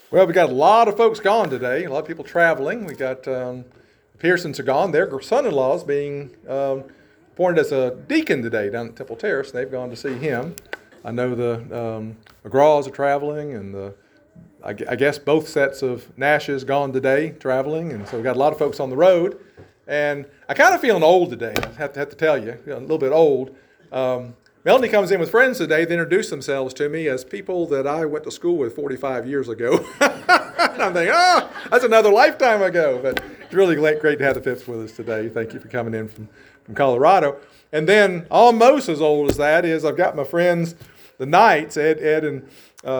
Well, we got a lot of folks gone today. A lot of people traveling. We got Pearsons are gone. Their son-in-law is being appointed as a deacon today down at Temple Terrace. They've gone to see him. I know the McGraws are traveling, and I guess both sets of Nashes gone today traveling, and so we got a lot of folks on the road. And I kind of feeling old today. I have to tell you, a little bit old. Melanie comes in with friends today. They introduce themselves to me as people that I went to school with 45 years ago. And I'm thinking, that's another lifetime ago. But it's really great to have the Phipps with us today. Thank you for coming in from Colorado. And then almost as old as that is I've got my friends, the Knights, Ed and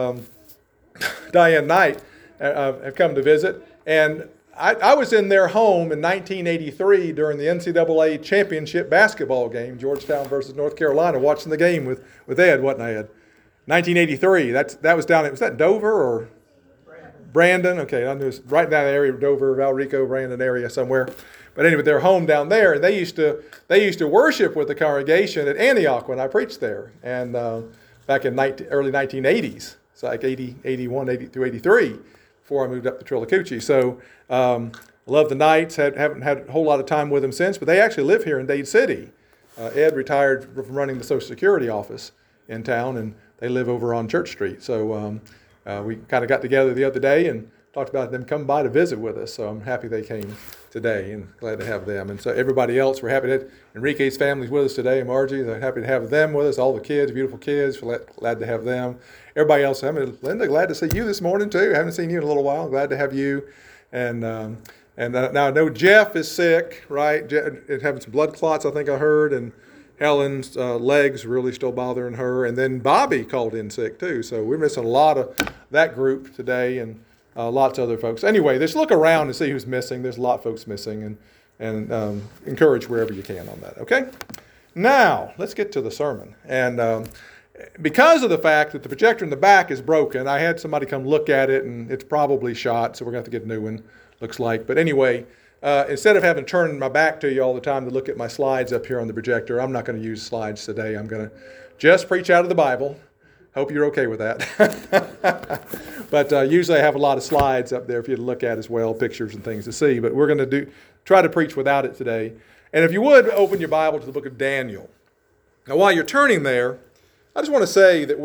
Diane Knight, have come to visit. And I was in their home in 1983 during the NCAA championship basketball game, Georgetown versus North Carolina, watching the game with Ed, wasn't I, Ed? 1983. That was down. Was that Dover or Brandon? Okay, I knew it was right in that area, Dover, Valrico, Brandon area somewhere. But anyway, they're home down there, and they used to worship with the congregation at Antioch when I preached there, and back in early 1980s, so like 80, 81, 80 through 83. Before I moved up to Trillacucci. So I love the Knights. Haven't had a whole lot of time with them since, but they actually live here in Dade City. Ed retired from running the Social Security office in town, and they live over on Church Street. So we kind of got together the other day and talked about them coming by to visit with us. So I'm happy they came today and glad to have them. And so everybody else, we're happy that Enrique's family's with us today. Margie, they're happy to have them with us. All the kids, beautiful kids, we're glad to have them. Everybody else, Linda, glad to see you this morning too. Haven't seen you in a little while. Glad to have you. And now I know Jeff is sick, right? Jeff is having some blood clots, I think I heard, and Helen's legs really still bothering her. And then Bobby called in sick too. So we're missing a lot of that group today, and lots of other folks. Anyway, just look around and see who's missing. There's a lot of folks missing, and encourage wherever you can on that. Okay. Now let's get to the sermon. And because of the fact that the projector in the back is broken, I had somebody come look at it, and it's probably shot, so we're going to have to get a new one, looks like. But anyway, instead of having to turn my back to you all the time to look at my slides up here on the projector, I'm not going to use slides today. I'm going to just preach out of the Bible. Hope you're okay with that. But usually I have a lot of slides up there for you to look at as well, pictures and things to see. But we're going to try to preach without it today. And if you would, open your Bible to the book of Daniel. Now, while you're turning there, I just want to say that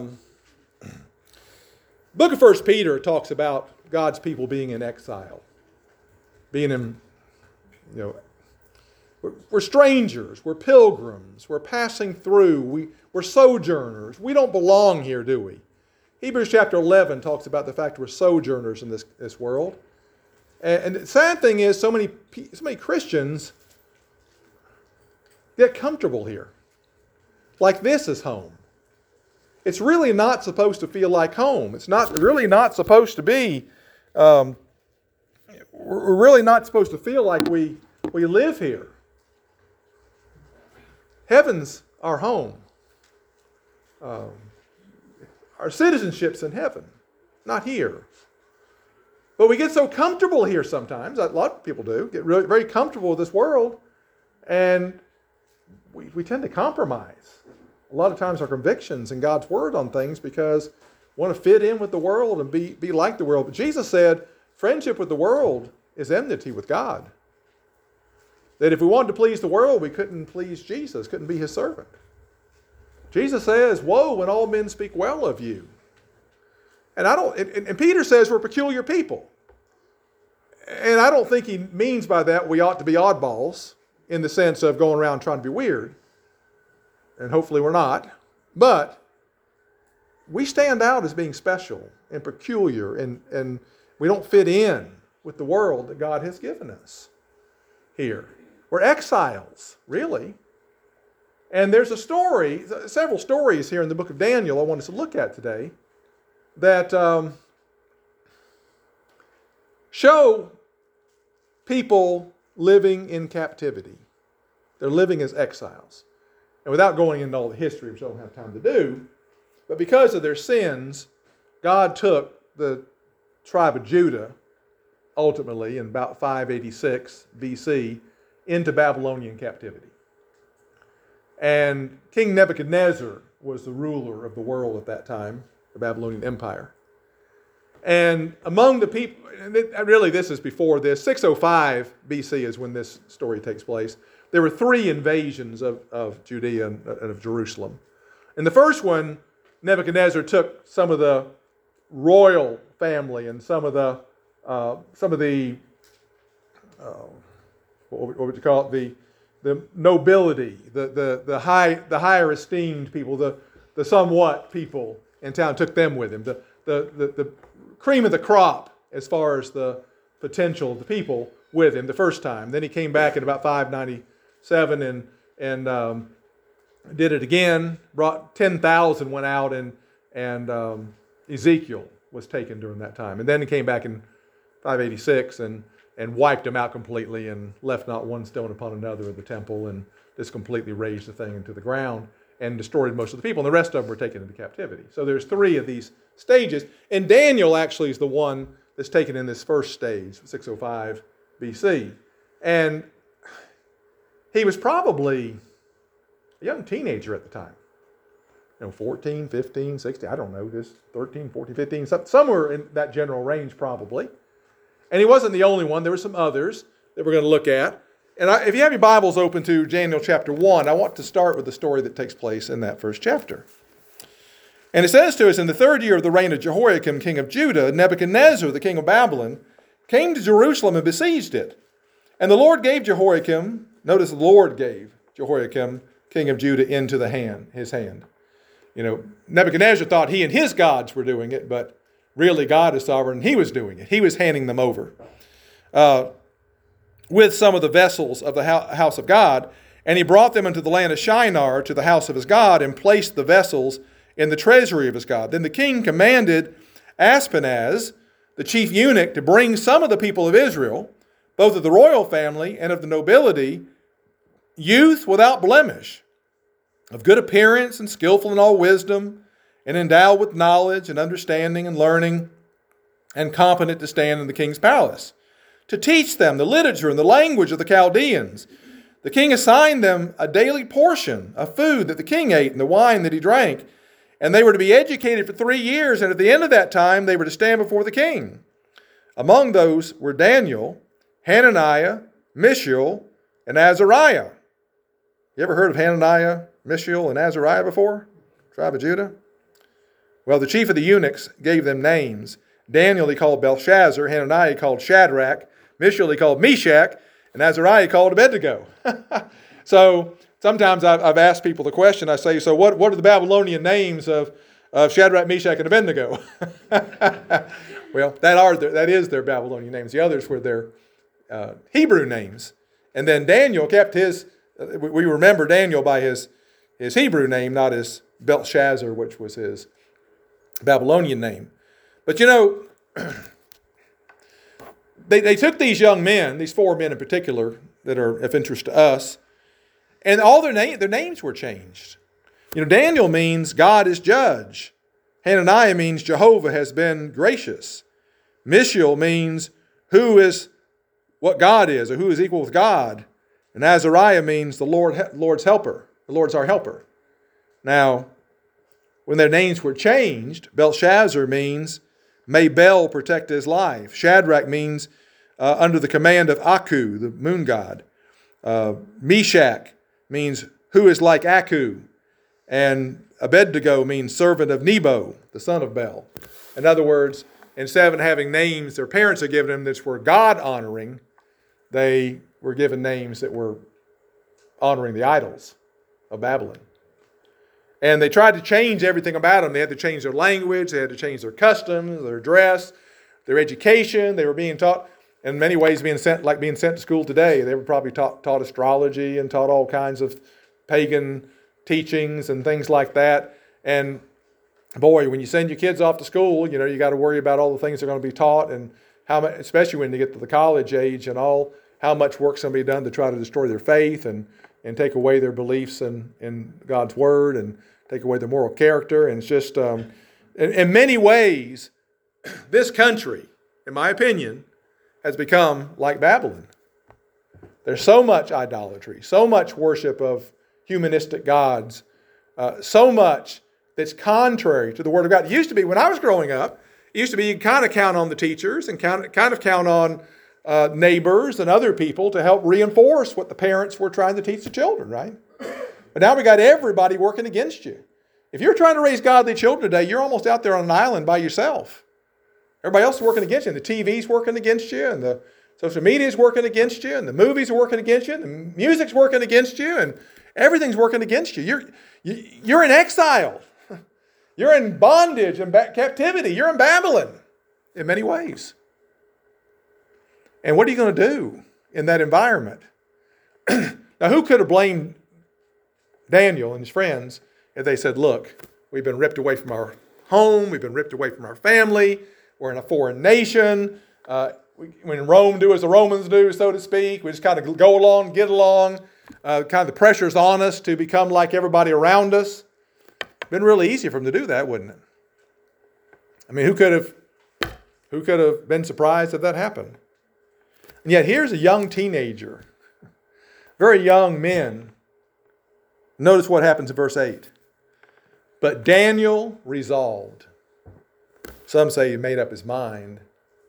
book of 1 Peter talks about God's people being in exile, being in, we're strangers, we're pilgrims, we're passing through, we're sojourners. We don't belong here, do we? Hebrews chapter 11 talks about the fact we're sojourners in this world. And the sad thing is so many Christians get comfortable here. Like this is home. It's really not supposed to feel like home. It's really not supposed to be, we're really not supposed to feel like we live here. Heaven's our home. Our citizenship's in heaven, not here. But we get so comfortable here sometimes, a lot of people do, get really very comfortable with this world, and we tend to compromise. A lot of times our convictions in God's Word on things because we want to fit in with the world and be like the world. But Jesus said friendship with the world is enmity with God. That if we wanted to please the world, we couldn't please Jesus, couldn't be His servant. Jesus says, woe when all men speak well of you. And Peter says we're peculiar people. And I don't think he means by that we ought to be oddballs in the sense of going around trying to be weird. And hopefully we're not. But we stand out as being special and peculiar, and we don't fit in with the world that God has given us here. We're exiles, really. And there's several stories here in the book of Daniel I want us to look at today that show people living in captivity. They're living as exiles. And without going into all the history, which I don't have time to do, but because of their sins, God took the tribe of Judah, ultimately in about 586 BC, into Babylonian captivity. And King Nebuchadnezzar was the ruler of the world at that time, the Babylonian Empire. And among the people, really this is before this, 605 BC is when this story takes place. There were 3 invasions of Judea and of Jerusalem. In the first one, Nebuchadnezzar took some of the royal family and some of the what would you call it, the nobility, the higher esteemed people, the somewhat people in town, took them with him. The cream of the crop as far as the potential of the people with him the first time. Then he came back in about 597 and did it again. Brought 10,000 went out, and Ezekiel was taken during that time. And then he came back in 586 and wiped them out completely and left not one stone upon another of the temple, and just completely razed the thing into the ground and destroyed most of the people. And the rest of them were taken into captivity. So there's 3 of these stages. And Daniel actually is the one that's taken in this first stage, 605 BC. And he was probably a young teenager at the time. 14, 15, 16, I don't know, just 13, 14, 15, somewhere in that general range probably. And he wasn't the only one. There were some others that we're going to look at. And if you have your Bibles open to Daniel chapter 1, I want to start with the story that takes place in that first chapter. And it says to us, in the 3rd year of the reign of Jehoiakim, king of Judah, Nebuchadnezzar, the king of Babylon, came to Jerusalem and besieged it. And the Lord gave Jehoiakim, notice the Lord gave Jehoiakim, king of Judah, into his hand. Nebuchadnezzar thought he and his gods were doing it, but really God is sovereign. He was doing it. He was handing them over with some of the vessels of the house of God. And he brought them into the land of Shinar to the house of his God and placed the vessels in the treasury of his God. Then the king commanded Aspenaz, the chief eunuch, to bring some of the people of Israel, both of the royal family and of the nobility, youth without blemish, of good appearance and skillful in all wisdom, and endowed with knowledge and understanding and learning, and competent to stand in the king's palace, to teach them the literature and the language of the Chaldeans. The king assigned them a daily portion of food that the king ate and the wine that he drank, and they were to be educated for 3 years, and at the end of that time they were to stand before the king. Among those were Daniel, Hananiah, Mishael, and Azariah. You ever heard of Hananiah, Mishael, and Azariah before? Tribe of Judah? Well, the chief of the eunuchs gave them names. Daniel he called Belshazzar, Hananiah he called Shadrach, Mishael he called Meshach, and Azariah he called Abednego. So sometimes I've asked people the question, I say, so what are the Babylonian names of Shadrach, Meshach, and Abednego? Well, that is their Babylonian names. The others were their Hebrew names. And then Daniel kept we remember Daniel by his Hebrew name, not his Belshazzar, which was his Babylonian name. But they took these young men, these 4 men in particular that are of interest to us, and all their names were changed. Daniel means God is judge. Hananiah means Jehovah has been gracious. Mishael means who is what God is, or who is equal with God. And Azariah means the Lord's helper. The Lord's our helper. Now, when their names were changed, Belshazzar means may Bel protect his life. Shadrach means under the command of Aku, the moon god. Meshach means who is like Aku. And Abednego means servant of Nebo, the son of Bel. In other words, instead of having names their parents had given them that were God-honoring, they were given names that were honoring the idols of Babylon. And they tried to change everything about them. They had to change their language. They had to change their customs, their dress, their education. They were being taught, in many ways, being sent to school today. They were probably taught astrology and taught all kinds of pagan teachings and things like that. And boy, when you send your kids off to school, you got to worry about all the things they're going to be taught, and how much, especially when they get to the college age and all, how much work's going to be done to try to destroy their faith and take away their beliefs in God's Word and take away their moral character. And it's just, in many ways, this country, in my opinion, has become like Babylon. There's so much idolatry, so much worship of humanistic gods, so much that's contrary to the Word of God. It used to be, when I was growing up, used to be you kind of count on the teachers and kind of count on neighbors and other people to help reinforce what the parents were trying to teach the children, right? But now we got everybody working against you. If you're trying to raise godly children today, you're almost out there on an island by yourself. Everybody else is working against you, and the TV's working against you, and the social media's working against you, and the movies are working against you, and the music's working against you, and everything's working against you. You're in exile. You're in bondage and captivity. You're in Babylon in many ways. And what are you going to do in that environment? Now, who could have blamed Daniel and his friends if they said, look, we've been ripped away from our home, we've been ripped away from our family, we're in a foreign nation, when Rome do as the Romans do, so to speak, we just kind of go along, get along, kind of the pressure's on us to become like everybody around us. Been really easy for them to do that, wouldn't it? I mean, who could have been surprised if that happened? And yet here's a young teenager, very young men. Notice what happens in verse 8. But Daniel resolved. Some say he made up his mind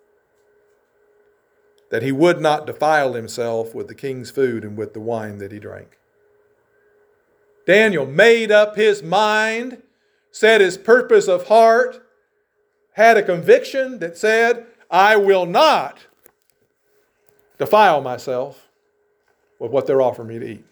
that he would not defile himself with the king's food and with the wine that he drank. Daniel made up his mind, set his purpose of heart, had a conviction that said, I will not defile myself with what they're offering me to eat.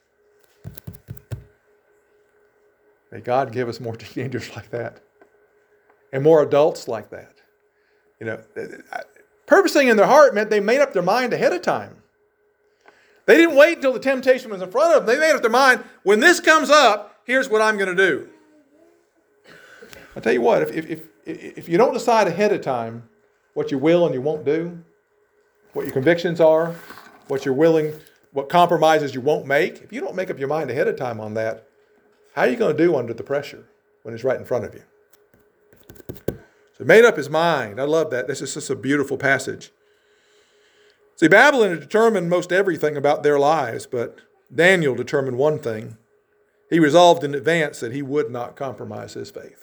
May God give us more teenagers like that and more adults like that. You know, purposing in their heart meant they made up their mind ahead of time. They didn't wait until the temptation was in front of them. They made up their mind, when this comes up, here's what I'm going to do. I'll tell you what, if you don't decide ahead of time what you will and you won't do, what your convictions are, what compromises you won't make, if you don't make up your mind ahead of time on that, how are you going to do under the pressure when it's right in front of you? So he made up his mind. I love that. This is just a beautiful passage. See, Babylon had determined most everything about their lives, but Daniel determined one thing. He resolved in advance that he would not compromise his faith.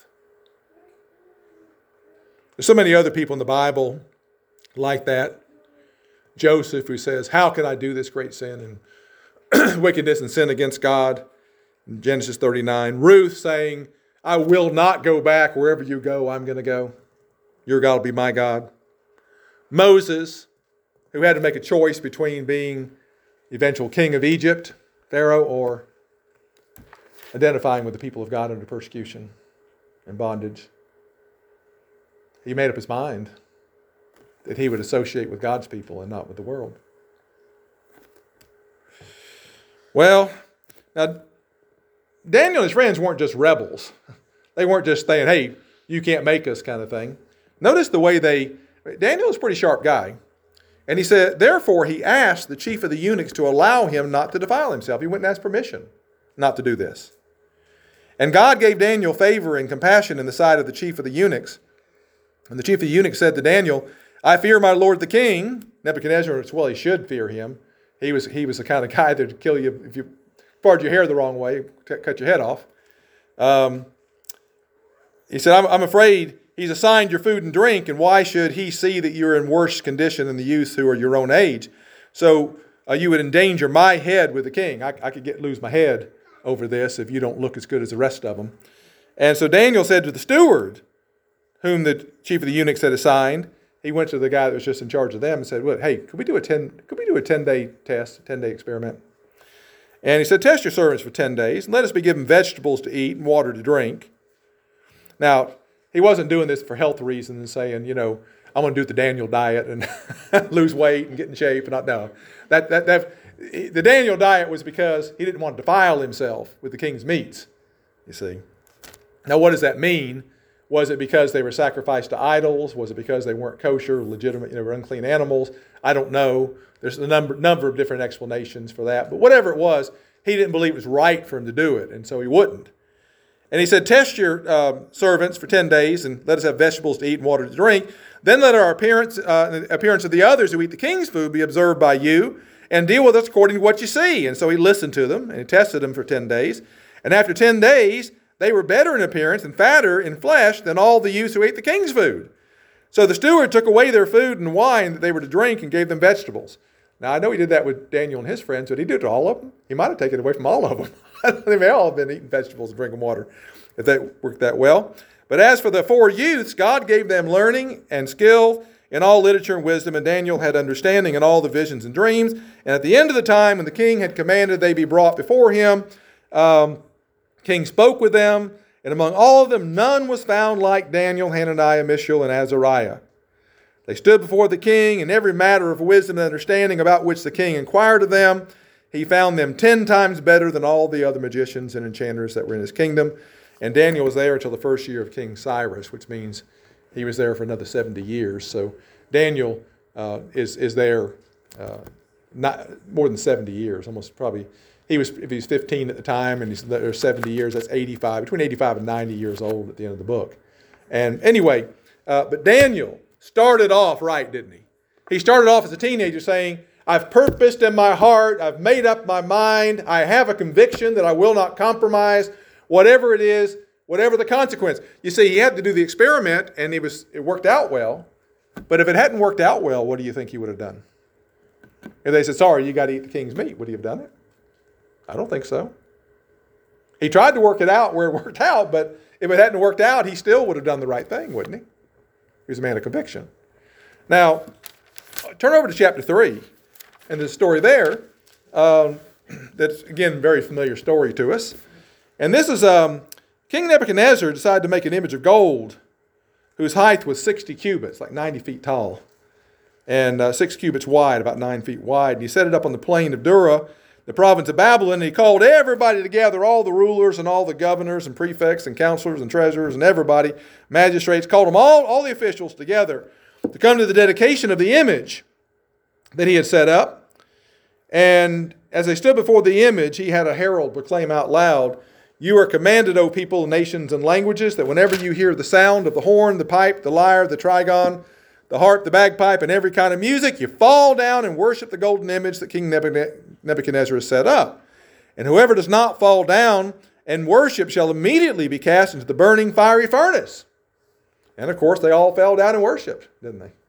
There's so many other people in the Bible like that. Joseph, who says, how can I do this great sin and wickedness and sin against God? In Genesis 39. Ruth saying, I will not go back. Wherever you go, I'm going to go. Your God will be my God. Moses, who had to make a choice between being the eventual king of Egypt, Pharaoh, or identifying with the people of God under persecution and bondage. He made up his mind that he would associate with God's people and not with the world. Well, now, Daniel and his friends weren't just rebels. They weren't just saying, hey, you can't make us kind of thing. Notice the way Daniel was a pretty sharp guy. And he said, therefore, he asked the chief of the eunuchs to allow him not to defile himself. He went and asked permission not to do this. And God gave Daniel favor and compassion in the sight of the chief of the eunuchs. And the chief of the eunuchs said to Daniel, I fear my lord the king. Nebuchadnezzar, well, he should fear him. He was the kind of guy that would kill you if you parted your hair the wrong way, cut your head off. He said, I'm afraid he's assigned your food and drink, and why should he see that you're in worse condition than the youths who are your own age? So you would endanger my head with the king. I could lose my head over this if you don't look as good as the rest of them. And so Daniel said to the steward, whom the chief of the eunuchs had assigned, he went to the guy that was just in charge of them and said, well, hey, could we do a 10-day test, a 10-day experiment? And he said, test your servants for 10 days, and let us be given vegetables to eat and water to drink. Now, he wasn't doing this for health reasons and saying, you know, I'm going to do the Daniel diet and lose weight and get in shape. And no, the Daniel diet was because he didn't want to defile himself with the king's meats, you see. Now, what does that mean? Was it because they were sacrificed to idols? Was it because they weren't kosher, legitimate, were unclean animals? I don't know. There's a number of different explanations for that. But whatever it was, he didn't believe it was right for him to do it, and so he wouldn't. And he said, test your servants for 10 days and let us have vegetables to eat and water to drink. Then let our appearance of the others who eat the king's food be observed by you and deal with us according to what you see. And so he listened to them and he tested them for 10 days. And after 10 days, they were better in appearance and fatter in flesh than all the youths who ate the king's food. So the steward took away their food and wine that they were to drink and gave them vegetables. Now, I know he did that with Daniel and his friends, but he did it to all of them. He might have taken it away from all of them. They may all have been eating vegetables and drinking water if that worked that well. But as for the 4 youths, God gave them learning and skill in all literature and wisdom, and Daniel had understanding in all the visions and dreams. And at the end of the time, when the king had commanded they be brought before him, king spoke with them, and among all of them none was found like Daniel, Hananiah, Mishael, and Azariah. They stood before the king in every matter of wisdom and understanding about which the king inquired of them. He found them 10 times better than all the other magicians and enchanters that were in his kingdom. And Daniel was there until the first year of King Cyrus, which means he was there for another 70 years. So Daniel is there not more than 70 years, almost probably. If he's 15 at the time and he's there 70 years, that's 85, between 85 and 90 years old at the end of the book. And anyway, but Daniel started off right, didn't he? He started off as a teenager saying, I've purposed in my heart, I've made up my mind, I have a conviction that I will not compromise, whatever it is, whatever the consequence. You see, he had to do the experiment and it worked out well. But if it hadn't worked out well, what do you think he would have done? If they said, sorry, you got to eat the king's meat, would he have done it? I don't think so. He tried to work it out where it worked out, but if it hadn't worked out, he still would have done the right thing, wouldn't he? He was a man of conviction. Now, turn over to chapter 3, and the story there, that's, again, a very familiar story to us. And this is King Nebuchadnezzar decided to make an image of gold whose height was 60 cubits, like 90 feet tall, and 6 cubits wide, about 9 feet wide. And he set it up on the plain of Dura, the province of Babylon, and he called everybody together, all the rulers and all the governors and prefects and counselors and treasurers and everybody, magistrates, called them all the officials together to come to the dedication of the image that he had set up. And as they stood before the image, he had a herald proclaim out loud, you are commanded, O people, nations, and languages, that whenever you hear the sound of the horn, the pipe, the lyre, the trigon, the harp, the bagpipe, and every kind of music, you fall down and worship the golden image that King Nebuchadnezzar has set up. And whoever does not fall down and worship shall immediately be cast into the burning fiery furnace. And of course, they all fell down and worshiped, didn't they?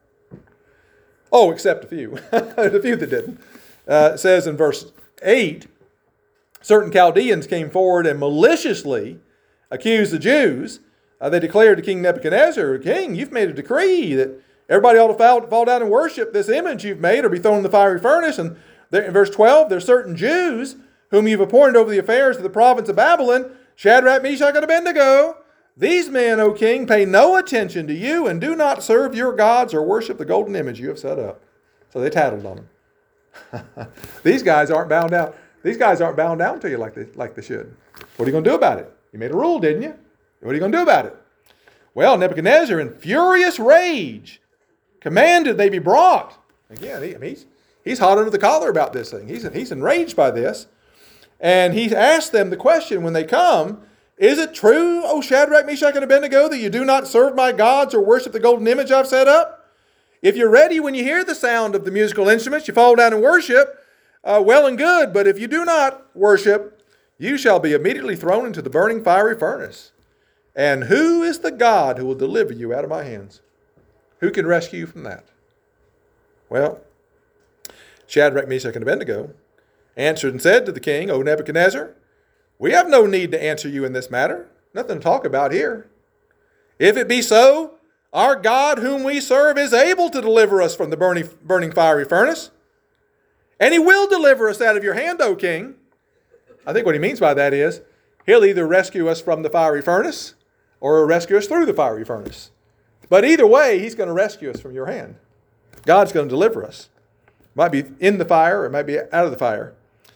Oh, except a few. A few that didn't. It says in verse 8, certain Chaldeans came forward and maliciously accused the Jews. They declared to King Nebuchadnezzar, King, you've made a decree that everybody ought to fall down and worship this image you've made or be thrown in the fiery furnace. And there, in verse 12, there's certain Jews whom you've appointed over the affairs of the province of Babylon, Shadrach, Meshach, and Abednego. These men, O king, pay no attention to you and do not serve your gods or worship the golden image you have set up. So they tattled on him. These guys aren't bound down. These guys aren't bound down to you like they should. What are you going to do about it? You made a rule, didn't you? What are you going to do about it? Well, Nebuchadnezzar, in furious rage, commanded they be brought. Again, he's hot under the collar about this thing. He's enraged by this. And he asked them the question when they come, is it true, O Shadrach, Meshach, and Abednego, that you do not serve my gods or worship the golden image I've set up? If you're ready when you hear the sound of the musical instruments, you fall down and worship, well and good. But if you do not worship, you shall be immediately thrown into the burning fiery furnace. And who is the God who will deliver you out of my hands? Who can rescue you from that? Well, Shadrach, Meshach, and Abednego answered and said to the king, O Nebuchadnezzar, we have no need to answer you in this matter. Nothing to talk about here. If it be so, our God whom we serve is able to deliver us from the burning fiery furnace. And he will deliver us out of your hand, O king. I think what he means by that is he'll either rescue us from the fiery furnace or rescue us through the fiery furnace. But either way, he's going to rescue us from your hand. God's going to deliver us. Might be in the fire or it might be out of the fire.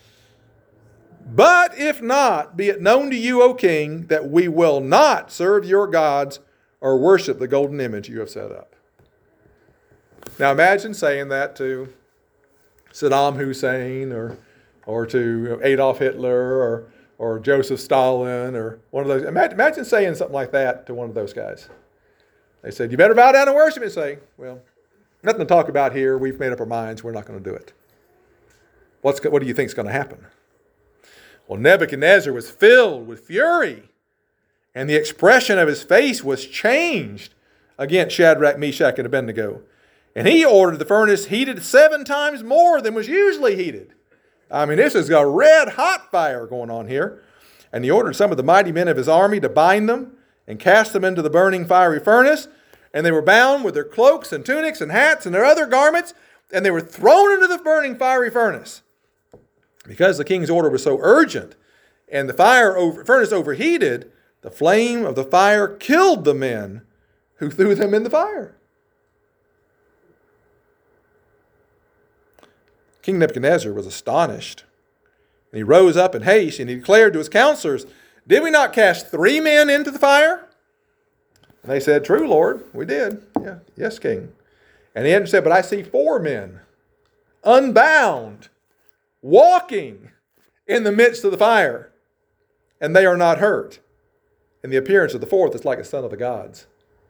But if not, be it known to you, O king, that we will not serve your gods or worship the golden image you have set up. Now imagine saying that to Saddam Hussein or to Adolf Hitler or Joseph Stalin or one of those. Imagine saying something like that to one of those guys. They said, you better bow down and worship. And say, well, nothing to talk about here. We've made up our minds. We're not going to do it. What do you think is going to happen? Well, Nebuchadnezzar was filled with fury, and the expression of his face was changed against Shadrach, Meshach, and Abednego. And he ordered the furnace heated 7 times more than was usually heated. I mean, this is a red hot fire going on here. And he ordered some of the mighty men of his army to bind them and cast them into the burning fiery furnace. And they were bound with their cloaks and tunics and hats and their other garments, and they were thrown into the burning fiery furnace. Because the king's order was so urgent and the furnace overheated, the flame of the fire killed the men who threw them in the fire. King Nebuchadnezzar was astonished. And he rose up in haste and he declared to his counselors, "Did we not cast 3 men into the fire?" And they said, "True, Lord, we did." "Yeah, yes, King." And he answered and said, "But I see 4 men, unbound, walking in the midst of the fire, and they are not hurt. And the appearance of the 4th is like a son of the gods."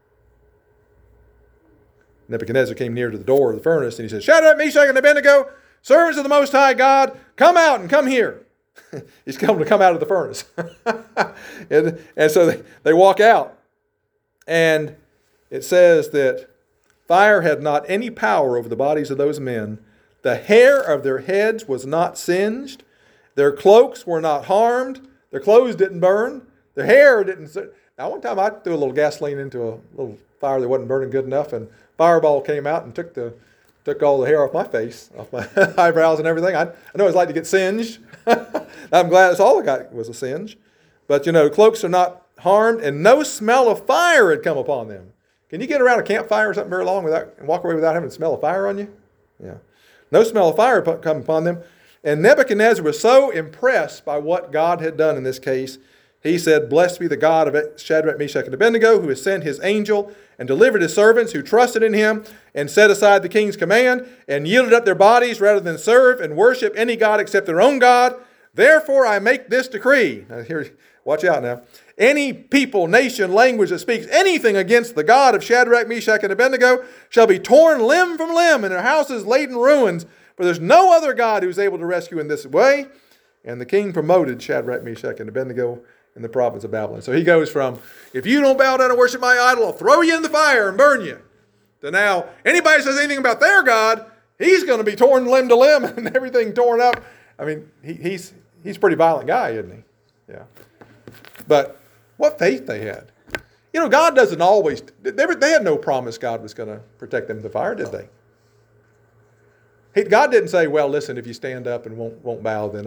Nebuchadnezzar came near to the door of the furnace, and he said, "Shadrach, Meshach, and Abednego, servants of the Most High God, come out and come here." He's come to come out of the furnace. and so they walk out. And it says that fire had not any power over the bodies of those men. The hair of their heads was not singed. Their cloaks were not harmed. Their clothes didn't burn. Their hair didn't. Now, one time I threw a little gasoline into a little fire that wasn't burning good enough, and fireball came out and took all the hair off my face, off my eyebrows and everything. I know what it's like to get singed. I'm glad that's all I got was a singe. But, cloaks are not harmed, and no smell of fire had come upon them. Can you get around a campfire or something very long and walk away without having the smell of fire on you? Yeah. No smell of fire had come upon them. And Nebuchadnezzar was so impressed by what God had done in this case, he said, "Blessed be the God of Shadrach, Meshach, and Abednego, who has sent his angel and delivered his servants who trusted in him and set aside the king's command and yielded up their bodies rather than serve and worship any god except their own God. Therefore I make this decree." Now here, watch out now. "Any people, nation, language that speaks anything against the God of Shadrach, Meshach, and Abednego shall be torn limb from limb and their houses laid in ruins. For there's no other God who's able to rescue in this way." And the king promoted Shadrach, Meshach, and Abednego in the province of Babylon. So he goes from, "If you don't bow down and worship my idol, I'll throw you in the fire and burn you," to now, anybody says anything about their God, he's going to be torn limb to limb and everything torn up. I mean, he's a pretty violent guy, isn't he? Yeah. But what faith they had. God doesn't always, they had no promise God was going to protect them from the fire, did they? God didn't say, "Well, listen, if you stand up and won't bow, then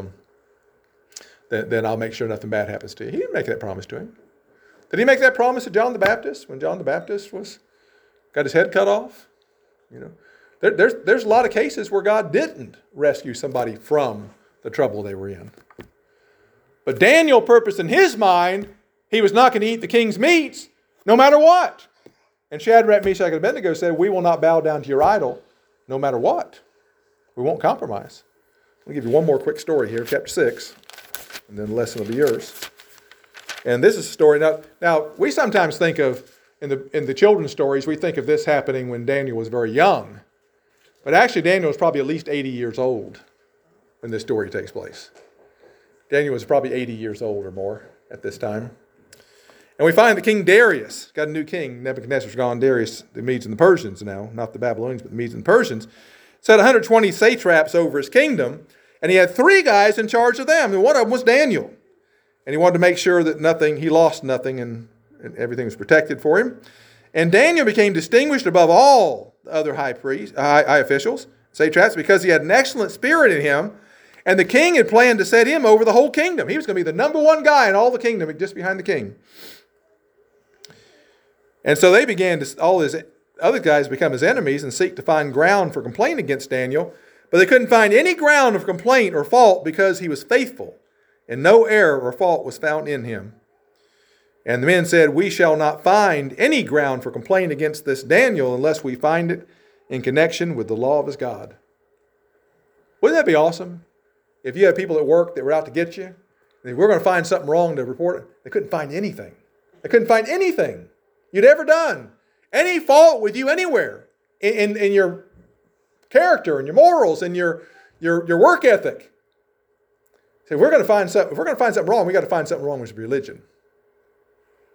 I'll make sure nothing bad happens to you." He didn't make that promise to him. Did he make that promise to John the Baptist when John the Baptist got his head cut off? There's a lot of cases where God didn't rescue somebody from the trouble they were in. But Daniel purposed in his mind, he was not going to eat the king's meats no matter what. And Shadrach, Meshach, and Abednego said, "We will not bow down to your idol no matter what. We won't compromise." I'll give you one more quick story here, chapter 6, and then the lesson will be yours. And this is a story. Now we sometimes think of, in the children's stories, we think of this happening when Daniel was very young. But actually, Daniel was probably at least 80 years old when this story takes place. Daniel was probably 80 years old or more at this time. And we find that King Darius got a new king. Nebuchadnezzar's gone. Darius, the Medes and the Persians now, not the Babylonians, but the Medes and the Persians, set 120 satraps over his kingdom, and he had 3 guys in charge of them, and one of them was Daniel. And he wanted to make sure that he lost nothing, and everything was protected for him. And Daniel became distinguished above all the other high officials, satraps, because he had an excellent spirit in him, and the king had planned to set him over the whole kingdom. He was going to be the number 1 guy in all the kingdom, just behind the king. And so they began to, all his other guys become his enemies and seek to find ground for complaint against Daniel. But they couldn't find any ground of complaint or fault because he was faithful, and no error or fault was found in him. And the men said, "We shall not find any ground for complaint against this Daniel unless we find it in connection with the law of his God." Wouldn't that be awesome? If you had people at work that were out to get you, and we're going to find something wrong to report, they couldn't find anything. They couldn't find anything you'd ever done. Any fault with you anywhere in your character and your morals and your work ethic. So if we're going to find something wrong, we got to find something wrong with religion.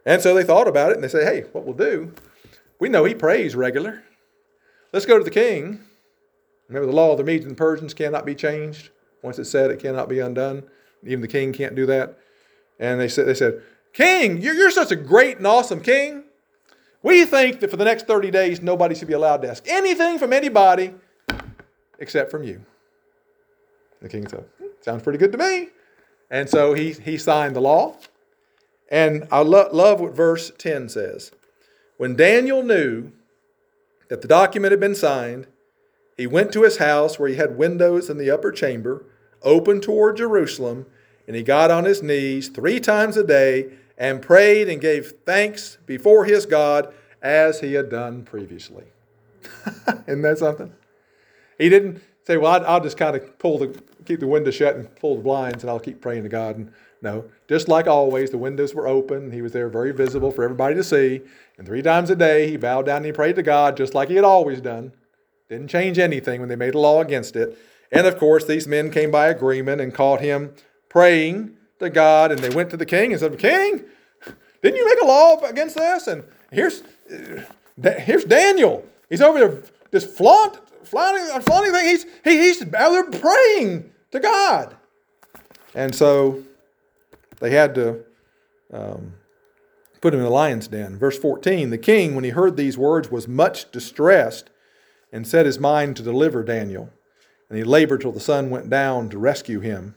And so they thought about it, and they said, hey, what we'll do, we know he prays regular. Let's go to the king. Remember, the law of the Medes and Persians cannot be changed. Once it's said, it cannot be undone. Even the king can't do that. And they said, King, you're such a great and awesome king. We think that for the next 30 days, nobody should be allowed to ask anything from anybody except from you. The king said, sounds pretty good to me. And so he signed the law. And I love what verse 10 says. When Daniel knew that the document had been signed, he went to his house where he had windows in the upper chamber, open toward Jerusalem, and he got on his knees 3 times a day and prayed and gave thanks before his God as he had done previously. Isn't that something? He didn't say, well, I'll just kind of keep the window shut and pull the blinds and I'll keep praying to God. And no, just like always, the windows were open. He was there very visible for everybody to see. And 3 times a day, he bowed down and he prayed to God just like he had always done. Didn't change anything when they made a law against it. And of course, these men came by agreement and caught him praying to God. And they went to the king and said, King, didn't you make a law against this? And here's Daniel. He's over there just flaunting things. He's out there praying to God. And so they had to put him in the lion's den. Verse 14, the king, when he heard these words, was much distressed and set his mind to deliver Daniel. And he labored till the sun went down to rescue him.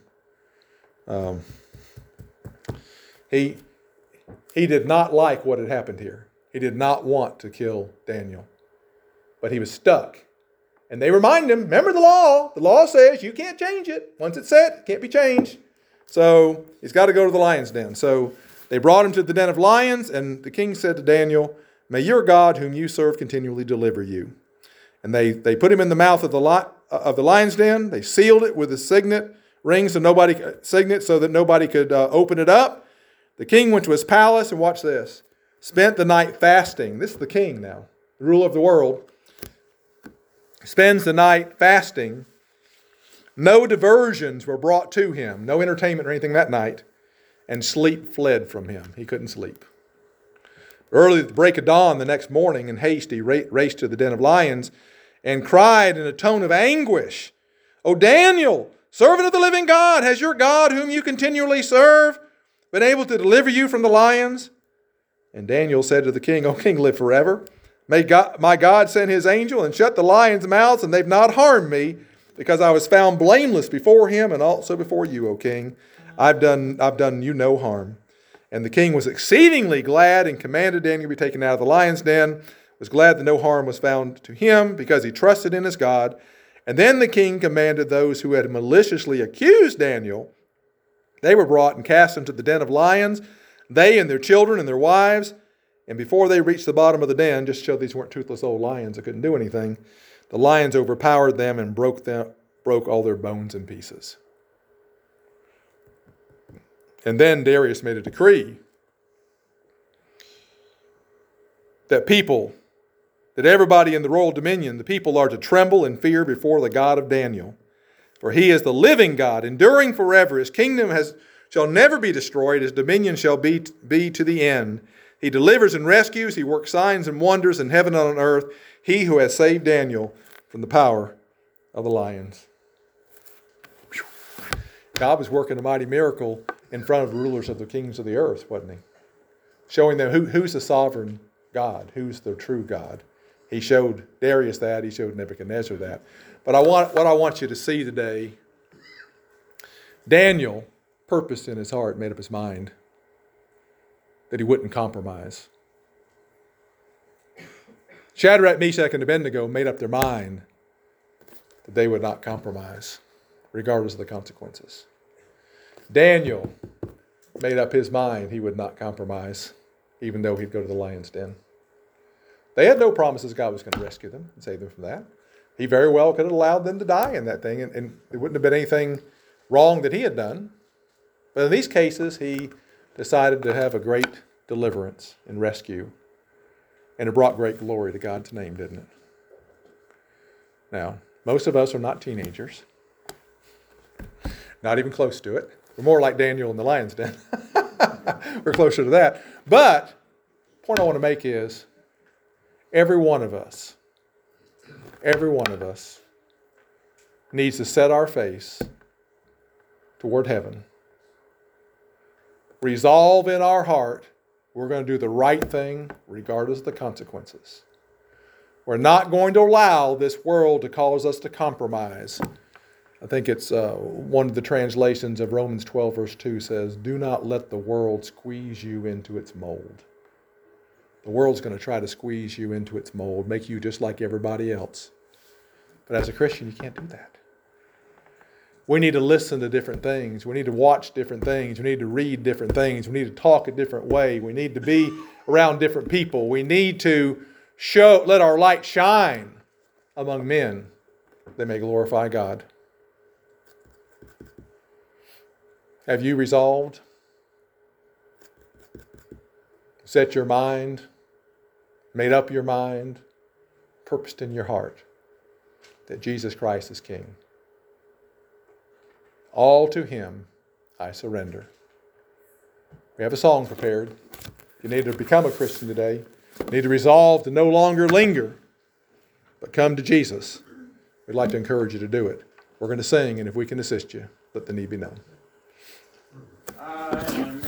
He did not like what had happened here. He did not want to kill Daniel. But he was stuck. And they remind him, remember the law. The law says you can't change it. Once it's set, it can't be changed. So he's got to go to the lion's den. So they brought him to the den of lions, and the king said to Daniel, may your God, whom you serve, continually deliver you. And they put him in the mouth of the lion's den. They sealed it with a signet ring so that nobody could open it up. The king went to his palace, and watch this, spent the night fasting. This is the king now, the ruler of the world. Spends the night fasting. No diversions were brought to him, no entertainment or anything that night, and sleep fled from him. He couldn't sleep. Early at the break of dawn the next morning, in haste, he raced to the den of lions and cried in a tone of anguish, O Daniel, servant of the living God, has your God, whom you continually serve, been able to deliver you from the lions? And Daniel said to the king, O king, live forever. May my God send his angel and shut the lions' mouths, and they've not harmed me, because I was found blameless before him and also before you, O king. I've done you no harm. And the king was exceedingly glad and commanded Daniel to be taken out of the lion's den, was glad that no harm was found to him because he trusted in his God. And then the king commanded those who had maliciously accused Daniel, they were brought and cast into the den of lions, they and their children and their wives. And before they reached the bottom of the den, just showed these weren't toothless old lions that couldn't do anything, the lions overpowered them and broke all their bones in pieces. And then Darius made a decree that everybody in the royal dominion, the people are to tremble and fear before the God of Daniel. For he is the living God, enduring forever. His kingdom shall never be destroyed. His dominion shall be to the end. He delivers and rescues. He works signs and wonders in heaven and on earth. He who has saved Daniel from the power of the lions. Whew. God was working a mighty miracle in front of the rulers of the kings of the earth, wasn't he? Showing them who's the sovereign God, who's the true God. He showed Darius that. He showed Nebuchadnezzar that. But what I want you to see today, Daniel purposed in his heart, made up his mind that he wouldn't compromise. Shadrach, Meshach, and Abednego made up their mind that they would not compromise, regardless of the consequences. Daniel made up his mind he would not compromise, even though he'd go to the lion's den. They had no promises God was going to rescue them and save them from that. He very well could have allowed them to die in that thing, and there wouldn't have been anything wrong that he had done. But in these cases, he decided to have a great deliverance and rescue. And it brought great glory to God's name, didn't it? Now, most of us are not teenagers. Not even close to it. We're more like Daniel in the lion's den. We're closer to that. But point I want to make is every one of us needs to set our face toward heaven. Resolve in our heart we're going to do the right thing regardless of the consequences. We're not going to allow this world to cause us to compromise. I think it's one of the translations of Romans 12 verse 2 says, do not let the world squeeze you into its mold. The world's going to try to squeeze you into its mold, make you just like everybody else. But as a Christian, you can't do that. We need to listen to different things. We need to watch different things. We need to read different things. We need to talk a different way. We need to be around different people. We need to let our light shine among men that they may glorify God. Have you resolved? Set your mind, made up your mind, purposed in your heart that Jesus Christ is King. All to Him I surrender. We have a song prepared. You need to become a Christian today. You need to resolve to no longer linger, but come to Jesus. We'd like to encourage you to do it. We're going to sing, and if we can assist you, let the need be known. I am